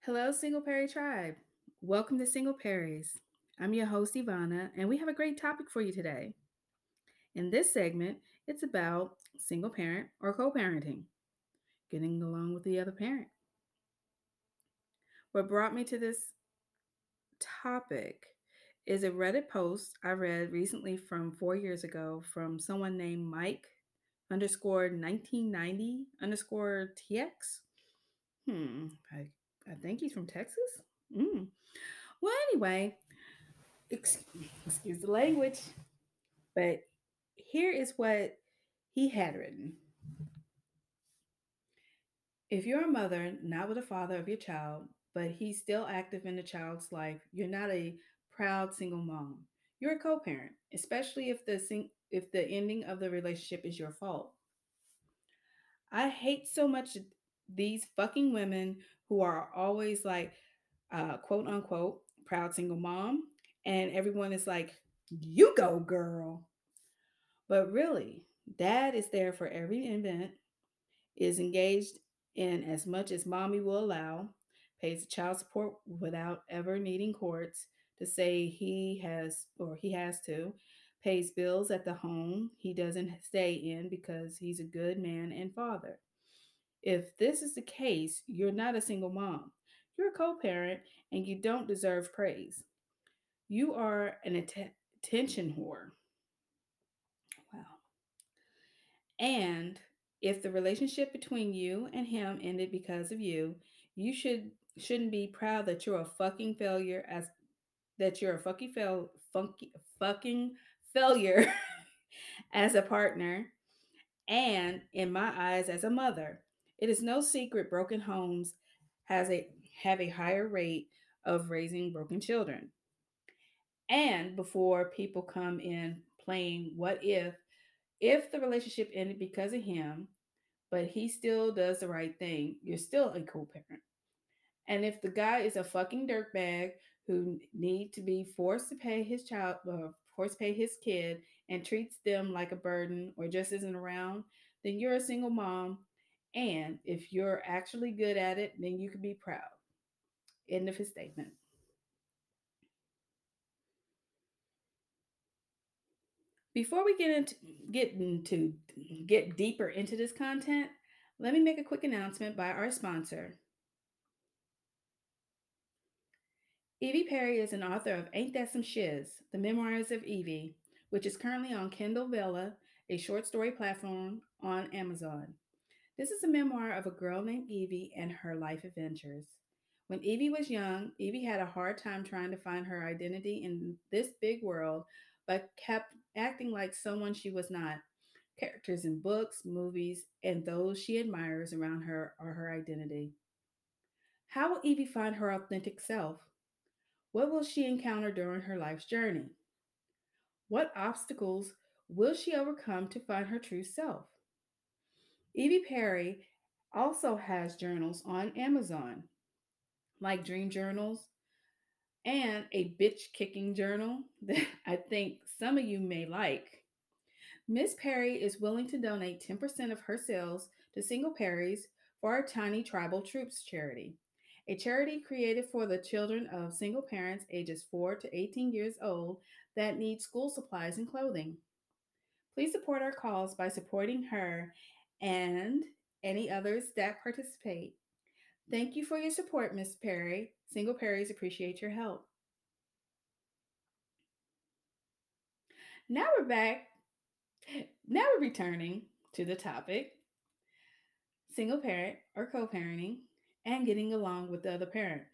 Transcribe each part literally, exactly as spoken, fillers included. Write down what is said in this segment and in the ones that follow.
Hello, Single Perry Tribe. Welcome to Single Perries. I'm your host, Ivana, and we have a great topic for you today. In this segment, it's about single parent or co parenting, getting along with the other parent. What brought me to this topic is a Reddit post I read recently from four years ago from someone named Mike underscore nineteen ninety underscore T X. Hmm, I, I think he's from Texas. Mm. Well, anyway, ex- excuse the language, but here is what he had written. If you're a mother, not with a father of your child, but he's still active in the child's life, you're not a proud single mom. You're a co-parent, especially if the sing- if the ending of the relationship is your fault. I hate so much these fucking women who are always like, uh, quote unquote, proud single mom, and everyone is like, you go, girl. But really, dad is there for every event, is engaged in as much as mommy will allow, pays child support without ever needing courts to say he has or he has to, pays bills at the home he doesn't stay in because he's a good man and father. If this is the case, you're not a single mom. You're a co parent and you don't deserve praise. You are an att- attention whore. Wow. And if the relationship between you and him ended because of you, you should shouldn't be proud that you're a fucking failure as that you're a fucking fail funky fucking failure as a partner and in my eyes as a mother. It is no secret broken homes has a have a higher rate of raising broken children. And before people come in playing what if if the relationship ended because of him, but he still does the right thing, you're still a co-parent. And if the guy is a fucking dirtbag who need to be forced to pay his child, uh, forced to pay his kid, and treats them like a burden or just isn't around, then you're a single mom. And if you're actually good at it, then you can be proud. End of his statement. Before we get into get into get deeper into this content, let me make a quick announcement by our sponsor. Evie Perry is an author of Ain't That Some Shiz, The Memoirs of Evie, which is currently on Kindle Vella, a short story platform on Amazon. This is a memoir of a girl named Evie and her life adventures. When Evie was young, Evie had a hard time trying to find her identity in this big world, but kept acting like someone she was not. Characters in books, movies, and those she admires around her are her identity. How will Evie find her authentic self? What will she encounter during her life's journey? What obstacles will she overcome to find her true self? Evie Perry also has journals on Amazon, like Dream Journals and a bitch kicking journal that I think some of you may like. Miss Perry is willing to donate ten percent of her sales to Single Perrys for our Tiny Tribal Troops charity, a charity created for the children of single parents ages four to eighteen years old that need school supplies and clothing. Please support our cause by supporting her and any others that participate. Thank you for your support, Miss Perry. Single Perrys appreciate your help. Now we're back. Now we're returning to the topic single parent or co parenting and getting along with the other parent.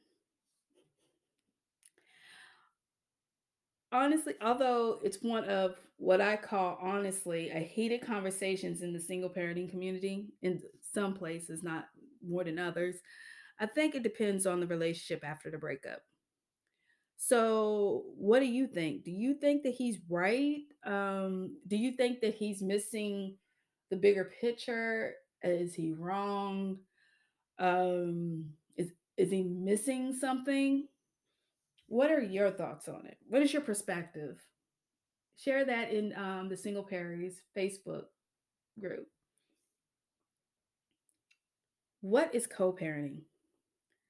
Honestly, although it's one of what I call honestly a heated conversations in the single parenting community, in some places, not more than others, I think it depends on the relationship after the breakup. So, what do you think? Do you think that he's right? Um, do you think that he's missing the bigger picture? Is he wrong? Um, is is he missing something? What are your thoughts on it? What is your perspective? Share that in um, the Single Perry's Facebook group. What is co-parenting?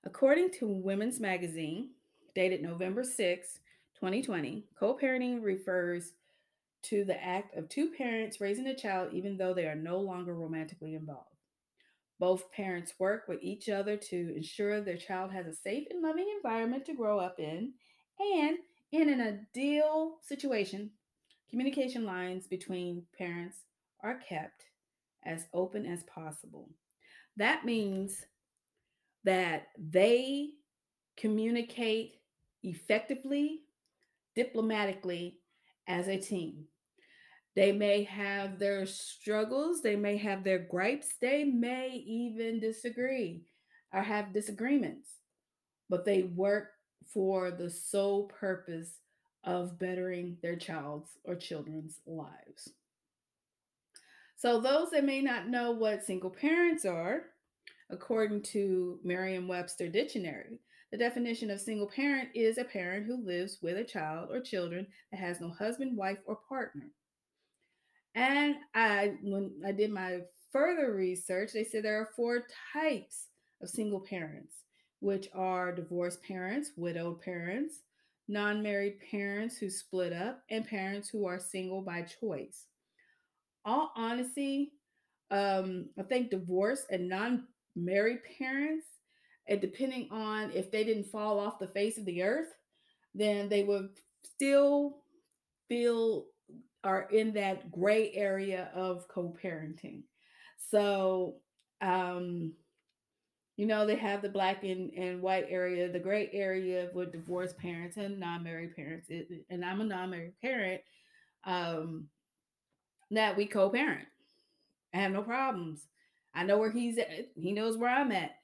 According to Women's Magazine, dated November sixth, twenty twenty, co parenting refers to the act of two parents raising a child even though they are no longer romantically involved. Both parents work with each other to ensure their child has a safe and loving environment to grow up in, and in an ideal situation, communication lines between parents are kept as open as possible. That means that they communicate effectively, diplomatically as a team. They may have their struggles, they may have their gripes, they may even disagree or have disagreements, but they work for the sole purpose of bettering their child's or children's lives. So, those that may not know what single parents are, according to Merriam Webster Dictionary, the definition of single parent is a parent who lives with a child or children that has no husband, wife, or partner. And I, when I did my further research, they said there are four types of single parents, which are divorced parents, widowed parents, non married parents who split up, and parents who are single by choice. All honesty, um, I think divorced and non married parents, and depending on if they didn't fall off the face of the earth, then they would still feel are in that gray area of co-parenting. So, um, you know, they have the black and, and white area, the gray area with divorced parents and non-married parents. It, and I'm a non-married parent, um, that we co-parent. I have no problems. I know where he's at. He knows where I'm at.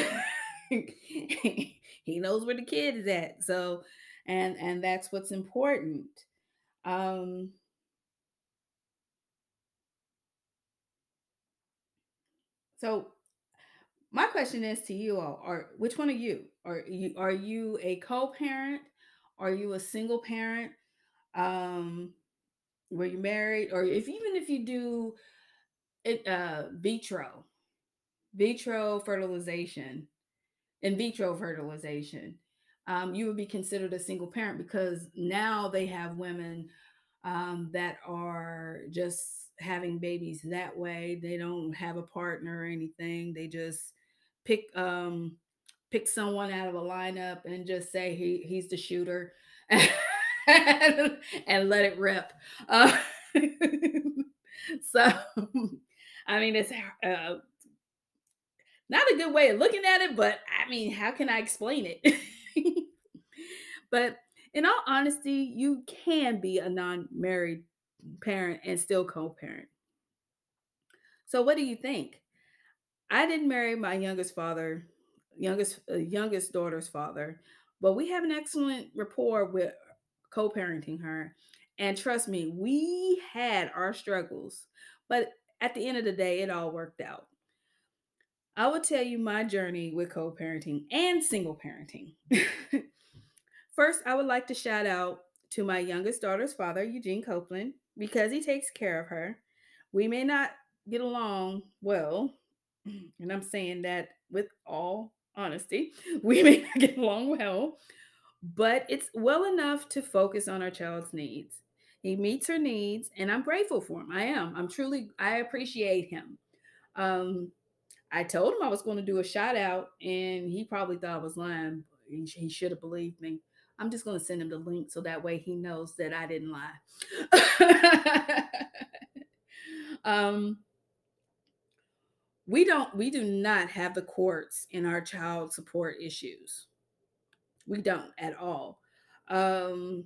He knows where the kid is at. So, and and that's what's important. Um, so my question is to you all: Are which one are you? Are you are you a co-parent? Are you a single parent? Um, were you married? Or if even if you do it, uh, vitro, vitro fertilization, in vitro fertilization, um, you would be considered a single parent because now they have women um, that are just having babies that way. They don't have a partner or anything. They just pick um, pick someone out of a lineup and just say he he's the shooter, and, and let it rip. Uh, so, I mean, it's uh, not a good way of looking at it, but I mean, how can I explain it? But in all honesty, you can be a non married parent and still co parent. So, what do you think? I didn't marry my youngest father, youngest uh, youngest daughter's father, but we have an excellent rapport with co-parenting her. And trust me, we had our struggles, but at the end of the day, it all worked out. I will tell you my journey with co-parenting and single parenting. First, I would like to shout out to my youngest daughter's father, Eugene Copeland, because he takes care of her. We may not get along well, and I'm saying that with all honesty. We may not get along well, but it's well enough to focus on our child's needs. He meets her needs, and I'm grateful for him. I am. I'm truly, I appreciate him. Um, I told him I was going to do a shout out, and he probably thought I was lying. He, he should have believed me. I'm just going to send him the link so that way he knows that I didn't lie. um, we don't. We do not have the courts in our child support issues. We don't at all. Um,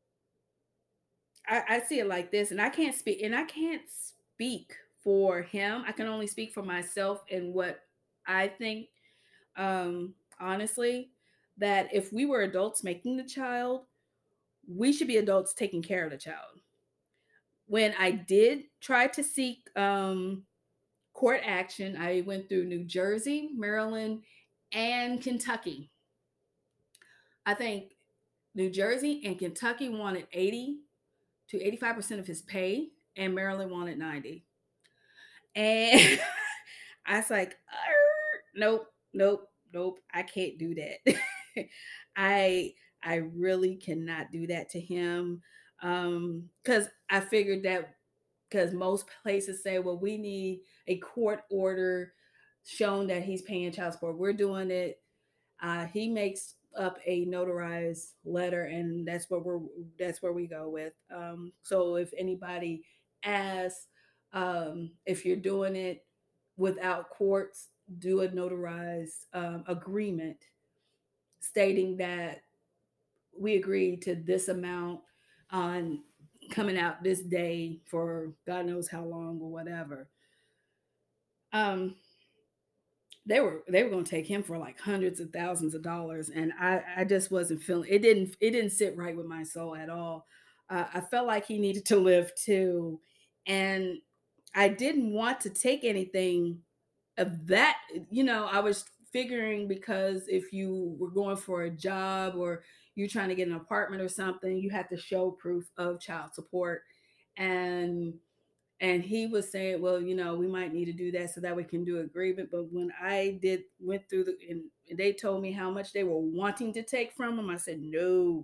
I, I see it like this, and I can't speak, and I can't speak for him. I can only speak for myself and what I think. Um, honestly, that if we were adults making the child, we should be adults taking care of the child. When I did try to seek um, court action, I went through New Jersey, Maryland, and Kentucky. I think New Jersey and Kentucky wanted eighty to eighty-five percent of his pay, and Maryland wanted ninety. And I was like, nope, nope. nope, I can't do that. I I really cannot do that to him. Um, because I figured that because most places say, well, we need a court order showing that he's paying child support. We're doing it. Uh, he makes up a notarized letter, and that's what we're that's where we go with. Um, so if anybody asks um, if you're doing it without courts, do a notarized um, agreement stating that we agreed to this amount on coming out this day for God knows how long or whatever. Um, they were they were going to take him for like hundreds of thousands of dollars, and I I just wasn't feeling it. Didn't it didn't sit right with my soul at all. Uh, I felt like he needed to live too, and I didn't want to take anything of that. You know, I was figuring because if you were going for a job or you're trying to get an apartment or something, you have to show proof of child support, and and he was saying, well, you know, we might need to do that so that we can do agreement. But when I did went through the and they told me how much they were wanting to take from him, I said no.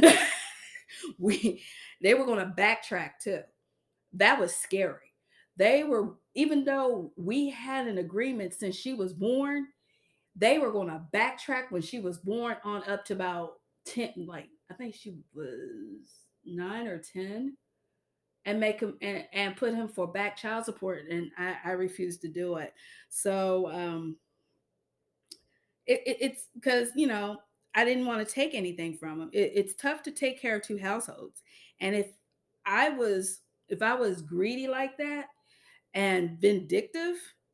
we they were going to backtrack too. That was scary. They were, even though we had an agreement since she was born, they were going to backtrack when she was born on up to about ten, like I think she was nine or ten, and make him and, and put him for back child support, and i, I refused to do it. So um it, it, it's because, you know, I didn't want to take anything from him. It, it's tough to take care of two households, and if i was if I was greedy like that and vindictive,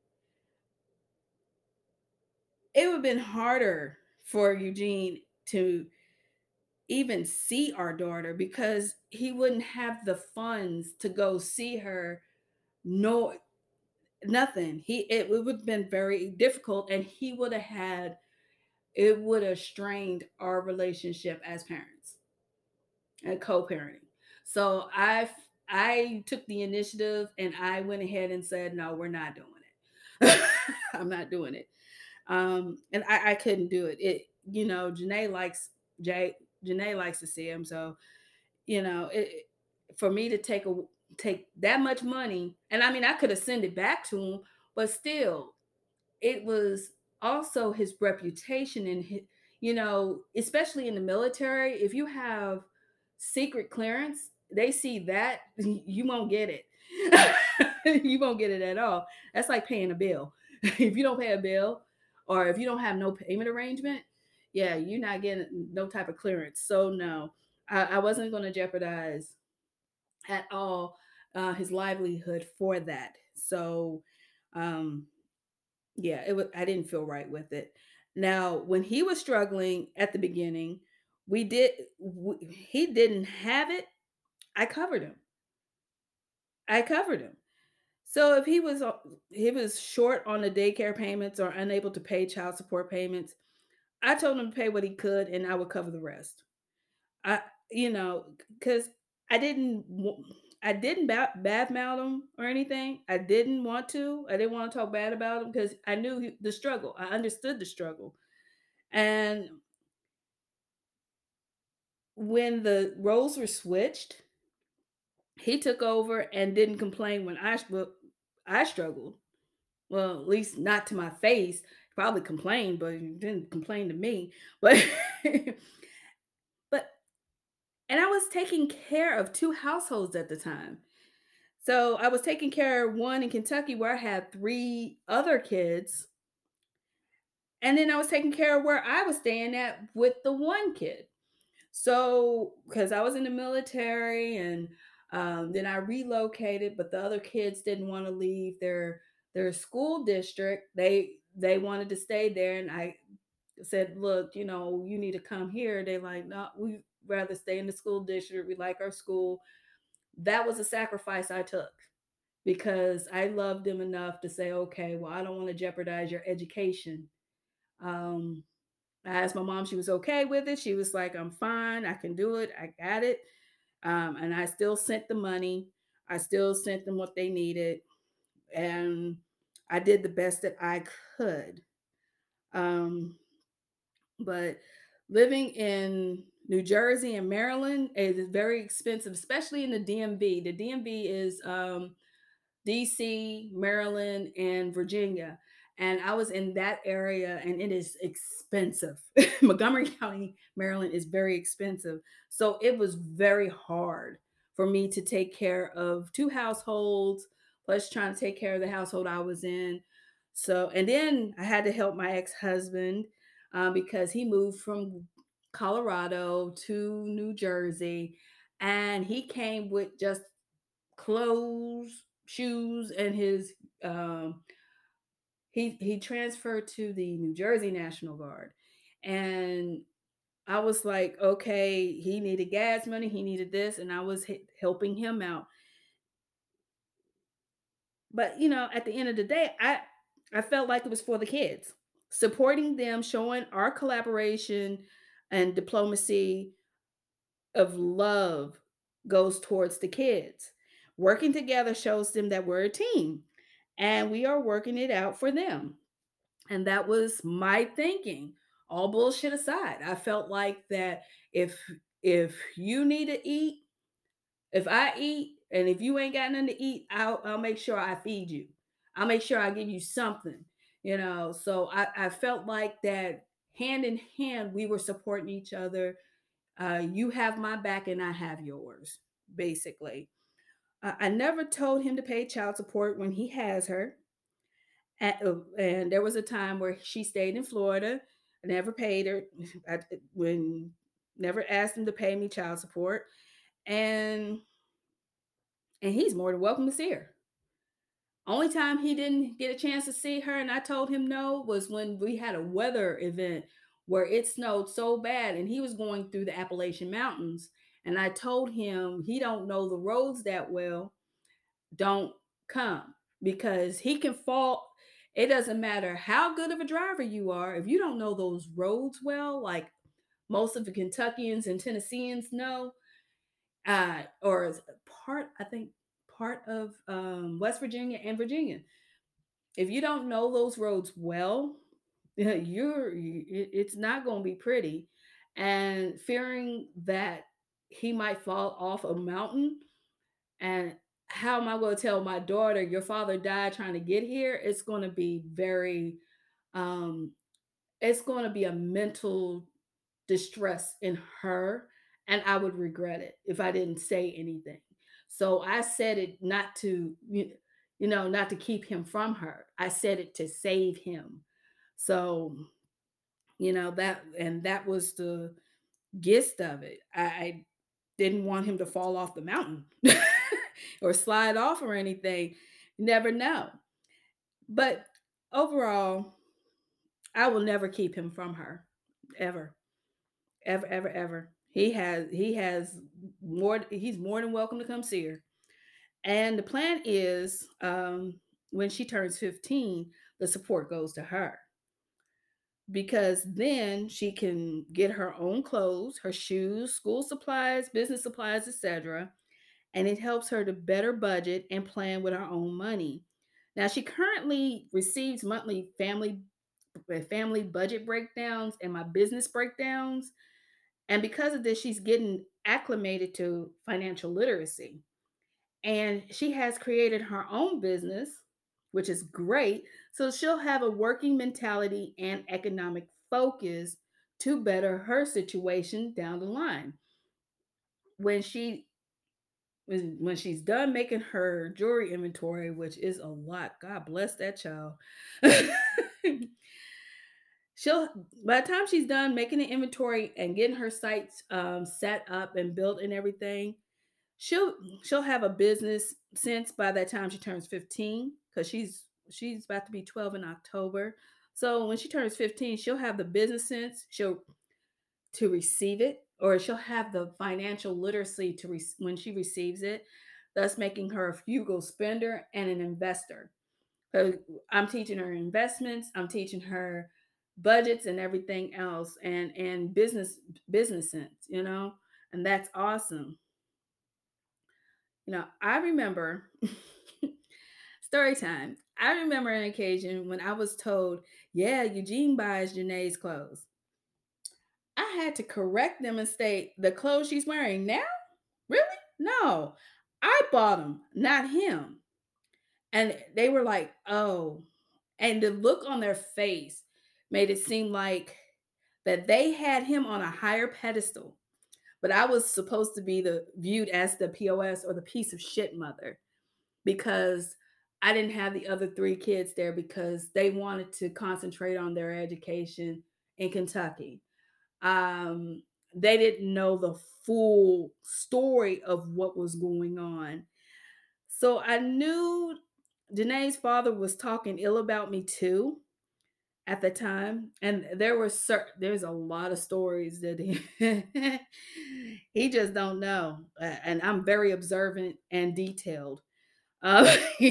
it would have been harder for Eugene to even see our daughter because he wouldn't have the funds to go see her. No, nothing. He it would have been very difficult, and he would have had it would have strained our relationship as parents and co-parenting. So I I took the initiative and I went ahead and said, no, we're not doing it. I'm not doing it. Um, and I, I couldn't do it. It you know, Janae likes Jay Janae likes to see him, so you know, it, for me to take a take that much money, and I mean, I could have sent it back to him, but still, it was also his reputation and his, you know, especially in the military, if you have secret clearance, they see that you won't get it. You won't get it at all. That's like paying a bill. If you don't pay a bill or if you don't have no payment arrangement, yeah, you're not getting no type of clearance. So no, I, I wasn't going to jeopardize at all uh, his livelihood for that. So um, yeah, it was. I didn't feel right with it. Now, when he was struggling at the beginning, we did. W- he didn't have it. I covered him. I covered him. So if he was uh, he was short on the daycare payments or unable to pay child support payments, I told him to pay what he could, and I would cover the rest. I, you know, because I didn't, I didn't bad, badmouth him or anything. I didn't want to. I didn't want to talk bad about him because I knew he, the struggle. I understood the struggle. And when the roles were switched, he took over and didn't complain when I well, I struggled. Well, at least not to my face. He probably complained, but he didn't complain to me. But but and I was taking care of two households at the time. So I was taking care of one in Kentucky where I had three other kids. And then I was taking care of where I was staying at with the one kid. So, because I was in the military and um, then I relocated, but the other kids didn't want to leave their their school district. They they wanted to stay there, and I said, "Look, you know, you need to come here." They like, "No, we rather stay in the school district. We like our school." That was a sacrifice I took because I loved them enough to say, okay, well, I don't want to jeopardize your education. Um, I asked my mom, she was okay with it. She was like, I'm fine. I can do it. I got it. Um, and I still sent the money. I still sent them what they needed. And I did the best that I could. Um, but living in New Jersey and Maryland is very expensive, especially in the D M V. The D M V is um, D C, Maryland, and Virginia. And I was in that area and it is expensive. Montgomery County, Maryland is very expensive. So it was very hard for me to take care of two households, plus trying to take care of the household I was in. So, and then I had to help my ex husband um, because he moved from Colorado to New Jersey and he came with just clothes, shoes, and his um he he transferred to the New Jersey National Guard. And I was like, okay, he needed gas money, he needed this, and I was h- helping him out. But you know, at the end of the day, I I felt like it was for the kids, supporting them, showing our collaboration and diplomacy of love goes towards the kids. Working together shows them that we're a team and we are working it out for them. And that was my thinking. All bullshit aside, I felt like that if if you need to eat, if I eat, and if you ain't got nothing to eat, I'll I'll make sure I feed you. I'll make sure I give you something, you know. So I, I felt like that hand in hand, we were supporting each other. Uh, you have my back and I have yours, basically. I, I never told him to pay child support when he has her. And, uh, and there was a time where she stayed in Florida. I never paid her. I, when never asked him to pay me child support, and and he's more than welcome to see her. Only time he didn't get a chance to see her, and I told him no, was when we had a weather event where it snowed so bad, and he was going through the Appalachian Mountains, and I told him he don't know the roads that well, don't come because he can fall. It doesn't matter how good of a driver you are if you don't know those roads well, like most of the Kentuckians and Tennesseans know, uh, or part I think part of um, West Virginia and Virginia. If you don't know those roads well, you're it's not going to be pretty. And fearing that he might fall off a mountain, and how am I going to tell my daughter your father died trying to get here? It's going to be very um it's going to be a mental distress in her, and I would regret it if I didn't say anything. So I said it not to you you know not to keep him from her. I said it to save him. So you know that, and that was the gist of it. I, I didn't want him to fall off the mountain or slide off or anything. You never know. But overall, I will never keep him from her. Ever. Ever, ever, ever. He has he has more he's more than welcome to come see her. And the plan is um when she turns fifteen, the support goes to her because then she can get her own clothes, her shoes, school supplies, business supplies, et cetera. And it helps her to better budget and plan with her own money. Now she currently receives monthly family family budget breakdowns and my business breakdowns. And because of this, she's getting acclimated to financial literacy. And she has created her own business, which is great. So she'll have a working mentality and economic focus to better her situation down the line. When she when, when she's done making her jewelry inventory, which is a lot, God bless that child. She'll By the time she's done making the inventory and getting her sites um, set up and built and everything, she'll she'll have a business sense by that time she turns fifteen, because she's she's about to be twelve in October. So when she turns fifteen, she'll have the business sense, she'll to receive it, or she'll have the financial literacy to re- when she receives it, thus making her a frugal spender and an investor. So I'm teaching her investments, I'm teaching her budgets and everything else, and and business business sense, you know, and that's awesome. You know, I remember story time. I remember an occasion when I was told, Yeah, Eugene buys Janae's clothes. I had to correct them and state the clothes she's wearing now? Really? No. I bought them, not him. And they were like, oh. And the look on their face made it seem like that they had him on a higher pedestal. But I was supposed to be the viewed as the P O S or the piece of shit mother because I didn't have the other three kids there because they wanted to concentrate on their education in Kentucky. Um, they didn't know the full story of what was going on. So I knew Janae's father was talking ill about me too at the time, and there were certain there's a lot of stories that he he just don't know, and I'm very observant and detailed. Um,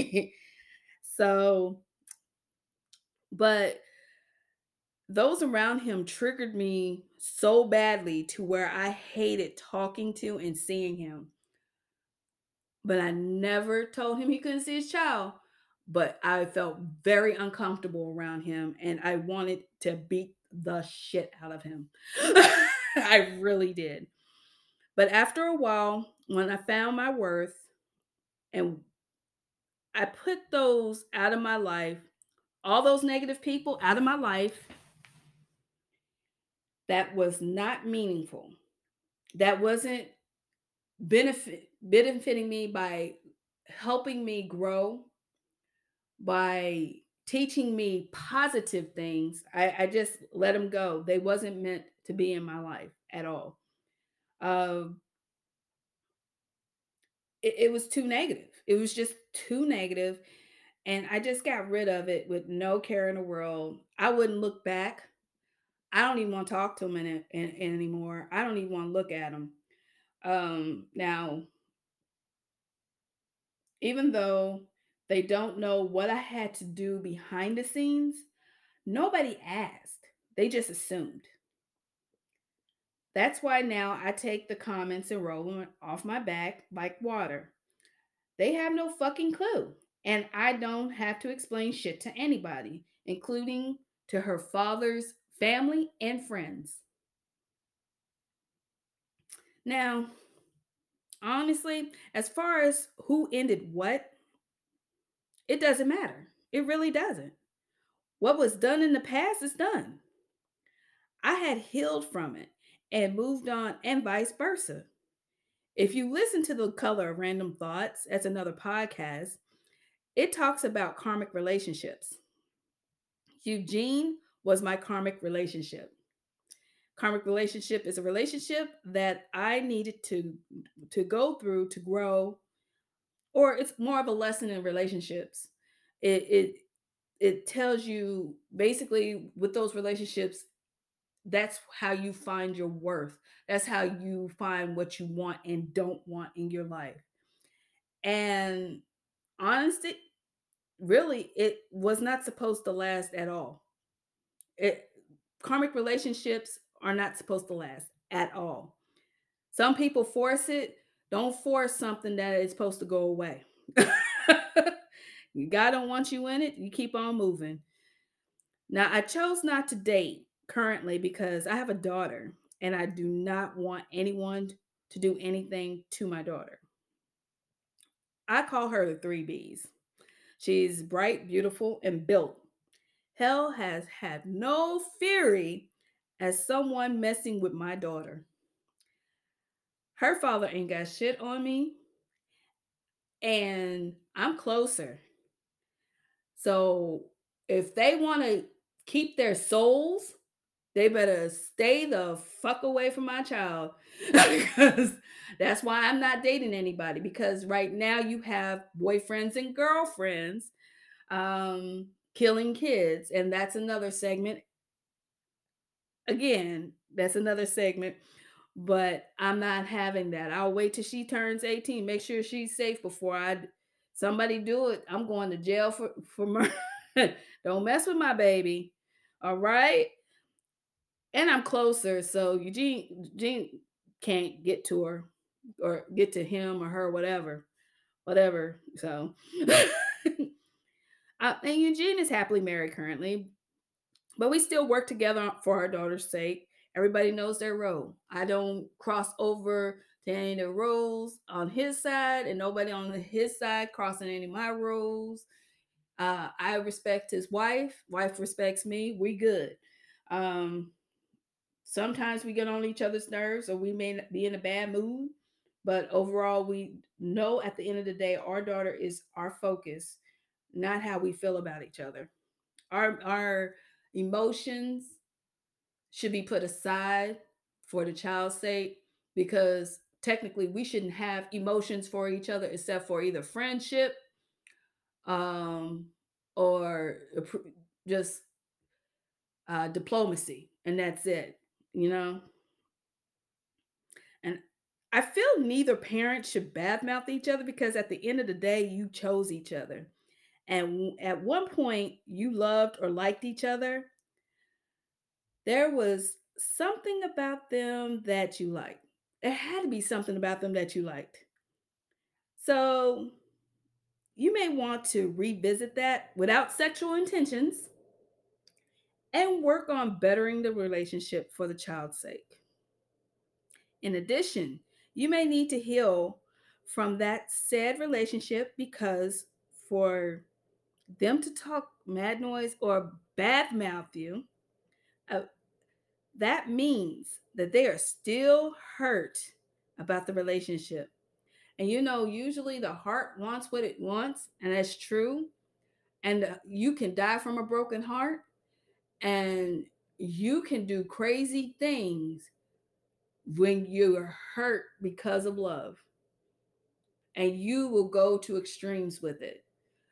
so, but those around him triggered me so badly to where I hated talking to and seeing him. But I never told him he couldn't see his child. But I felt very uncomfortable around him and I wanted to beat the shit out of him. I really did. But after a while, when I found my worth and I put those out of my life, all those negative people out of my life that was not meaningful, that wasn't benefit benefiting me by helping me grow, by teaching me positive things, I, I just let them go. They wasn't meant to be in my life at all. Um, it, it was too negative. It was just too negative, and I just got rid of it with no care in the world. I wouldn't look back. I don't even want to talk to them in, in, in anymore. I don't even want to look at them. Um, now, even though they don't know what I had to do behind the scenes, nobody asked. They just assumed. That's why now I take the comments and roll them off my back like water. They have no fucking clue. And I don't have to explain shit to anybody, including to her father's family and friends. Now, honestly, as far as who ended what, it doesn't matter. It really doesn't. What was done in the past is done. I had healed from it and moved on, and vice versa. If you listen to the Color of Random Thoughts, as another podcast, it talks about karmic relationships. Eugene was my karmic relationship. Karmic relationship is a relationship that I needed to to go through to grow, or it's more of a lesson in relationships. It it it tells you basically with those relationships, that's how you find your worth. That's how you find what you want and don't want in your life. And honestly, really, it was not supposed to last at all. It Karmic relationships are not supposed to last at all. Some people force it. Don't force something that is supposed to go away. God don't want you in it. You keep on moving. Now, I chose not to date currently because I have a daughter and I do not want anyone to do anything to my daughter. I call her the three B's. She's bright, beautiful, and built. Hell has had no fury as someone messing with my daughter. Her father ain't got shit on me, and I'm closer. So if they want to keep their souls, they better stay the fuck away from my child. Because that's why I'm not dating anybody. Because right now you have boyfriends and girlfriends um, killing kids. And that's another segment. Again, that's another segment. But I'm not having that. I'll wait till she turns eighteen. Make sure she's safe before I somebody do it. I'm going to jail for for murder. Don't mess with my baby. All right? And I'm closer, so Eugene Eugene can't get to her or get to him or her, whatever, whatever. So, uh, and Eugene is happily married currently. But we still work together for our daughter's sake. Everybody knows their role. I don't cross over to any of the roles on his side, and nobody on his side crossing any of my roles. Uh, I respect his wife. Wife respects me. We good. Um, Sometimes we get on each other's nerves, or we may be in a bad mood. But overall, we know at the end of the day, our daughter is our focus, not how we feel about each other. Our our emotions should be put aside for the child's sake, because technically we shouldn't have emotions for each other except for either friendship, um, or just uh, diplomacy, and that's it. You know, and I feel neither parent should badmouth each other, because at the end of the day, you chose each other, and at one point you loved or liked each other. There was something about them that you liked. There had to be something about them that you liked. So you may want to revisit that without sexual intentions and work on bettering the relationship for the child's sake. In addition, you may need to heal from that said relationship, because for them to talk mad noise or badmouth you, uh, that means that they are still hurt about the relationship. And you know, usually the heart wants what it wants, and that's true. And uh, you can die from a broken heart, and you can do crazy things when you're hurt because of love, and you will go to extremes with it.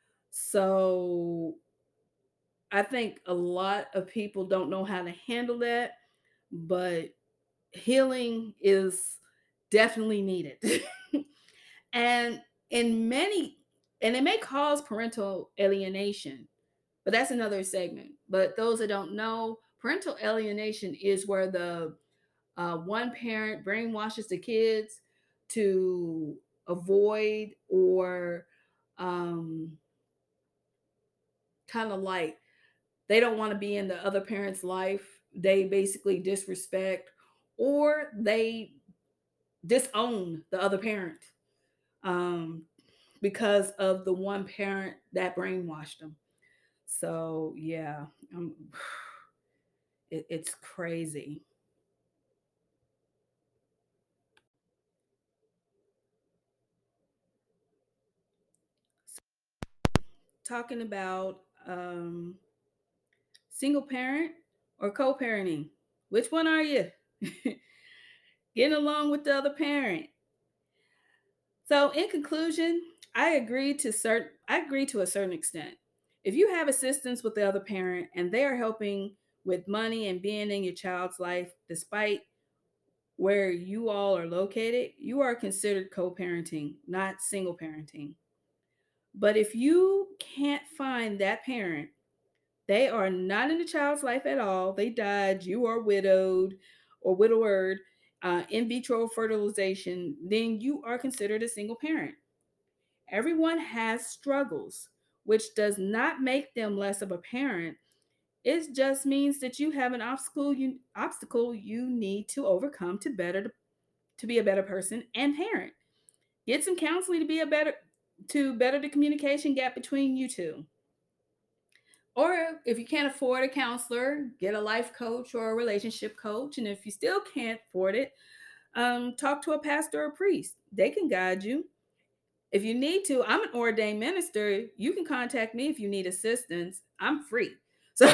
So I think a lot of people don't know how to handle that, but healing is definitely needed. and in many and it may cause parental alienation, but that's another segment. But those that don't know, parental alienation is where the uh, one parent brainwashes the kids to avoid, or um, kind of like they don't want to be in the other parent's life. They basically disrespect, or they disown the other parent, um, because of the one parent that brainwashed them. So yeah, um, it, it's crazy. Talking about um, single parent or co-parenting, which one are you? Getting along with the other parent. So in conclusion, I agree to certain I agree to a certain extent. If you have assistance with the other parent and they are helping with money and being in your child's life despite where you all are located, you are considered co-parenting, not single parenting. But if you can't find that parent, they are not in the child's life at all. They died, you are widowed or widowered, uh, in vitro fertilization, then you are considered a single parent. Everyone has struggles, which does not make them less of a parent. It just means that you have an obstacle you obstacle you need to overcome to better to be a better person and parent. Get some counseling to be a better to better the communication gap between you two. Or if you can't afford a counselor, get a life coach or a relationship coach. And if you still can't afford it, um, talk to a pastor or priest. They can guide you. If you need to, I'm an ordained minister. You can contact me if you need assistance. I'm free. So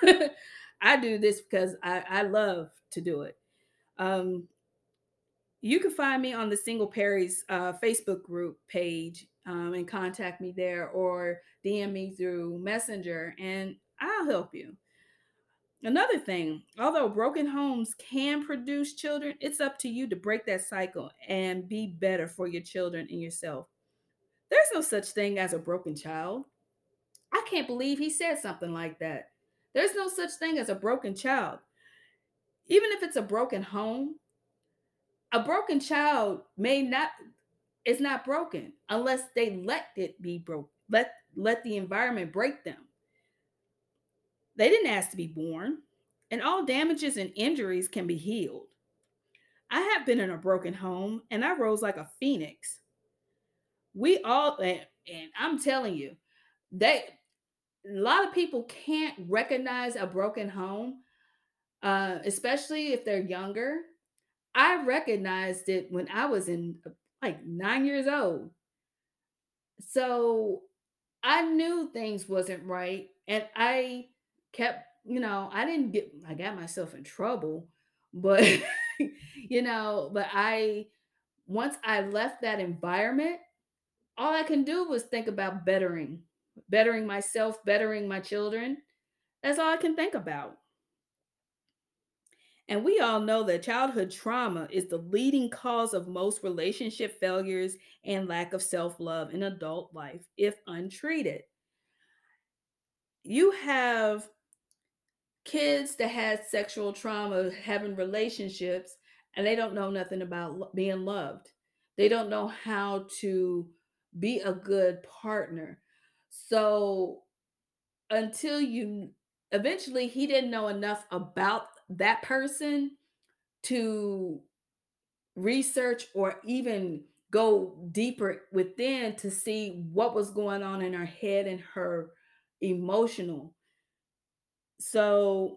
I do this because I, I love to do it. Um, you can find me on the Single Perry's uh, Facebook group page, um, and contact me there, or D M me through Messenger, and I'll help you. Another thing, although broken homes can produce children, it's up to you to break that cycle and be better for your children and yourself. There's no such thing as a broken child. I can't believe he said something like that. There's no such thing as a broken child. Even if it's a broken home, a broken child may not is not broken unless they let it be broke. Let let the environment break them. They didn't ask to be born, and all damages and injuries can be healed. I have been in a broken home and I rose like a phoenix. We all, and, and I'm telling you, they, a lot of people can't recognize a broken home, uh, especially if they're younger. I recognized it when I was in uh, like nine years old. So I knew things wasn't right. And I kept, you know, I didn't get, I got myself in trouble, but, you know, but I, once I left that environment, all I can do was think about bettering, bettering myself, bettering my children. That's all I can think about. And we all know that childhood trauma is the leading cause of most relationship failures and lack of self love in adult life if untreated. You have kids that had sexual trauma having relationships and they don't know nothing about lo- being loved. They don't know how to be a good partner. So until you eventually he didn't know enough about that person to research or even go deeper within to see what was going on in her head and her emotional. So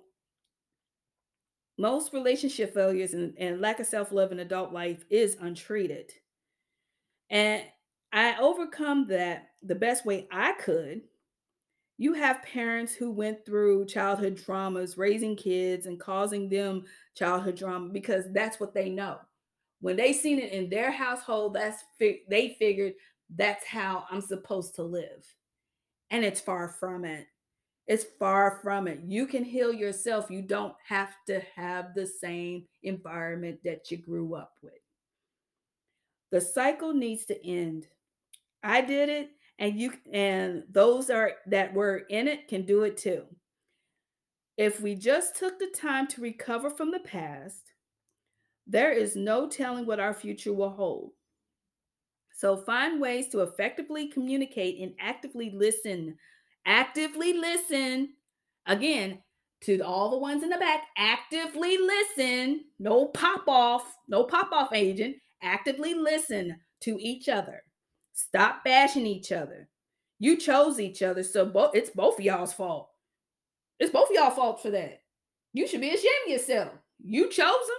most relationship failures and, and lack of self-love in adult life is untreated. And I overcome that the best way I could. You have parents who went through childhood traumas, raising kids and causing them childhood trauma because that's what they know. When they seen it in their household, that's fi- they figured that's how I'm supposed to live. And it's far from it. It's far from it. You can heal yourself. You don't have to have the same environment that you grew up with. The cycle needs to end. I did it and you and those are that were in it can do it too. If we just took the time to recover from the past, there is no telling what our future will hold. So find ways to effectively communicate and actively listen. Actively listen. Again, to all the ones in the back, actively listen. No pop off, no pop off agent. Actively listen to each other. Stop bashing each other. You chose each other, so bo- it's both of y'all's fault. It's both of y'all fault for that. You should be ashamed of yourself. You chose them.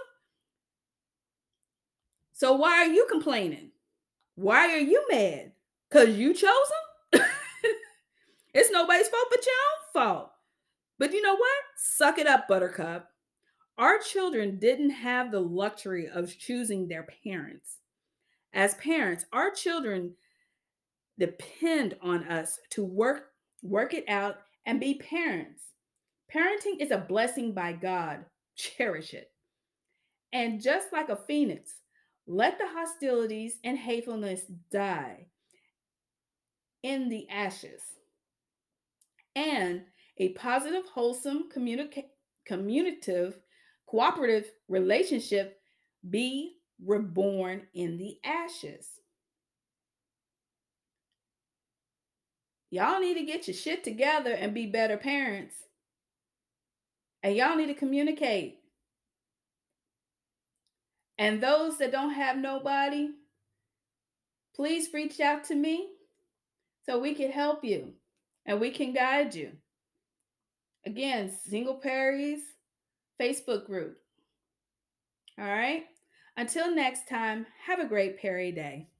So why are you complaining? Why are you mad? Because you chose them? It's nobody's fault but your own fault. But you know what? Suck it up, Buttercup. Our children didn't have the luxury of choosing their parents. As parents, our children depend on us to work work it out and be parents. Parenting is a blessing by God. Cherish it. And just like a phoenix, let the hostilities and hatefulness die in the ashes. And a positive, wholesome, communica- communicative, cooperative relationship be reborn in the ashes. Y'all need to get your shit together and be better parents. And y'all need to communicate. And those that don't have nobody, please reach out to me so we can help you and we can guide you. Again, Single Perry's Facebook group. All right. Until next time, have a great Perry day.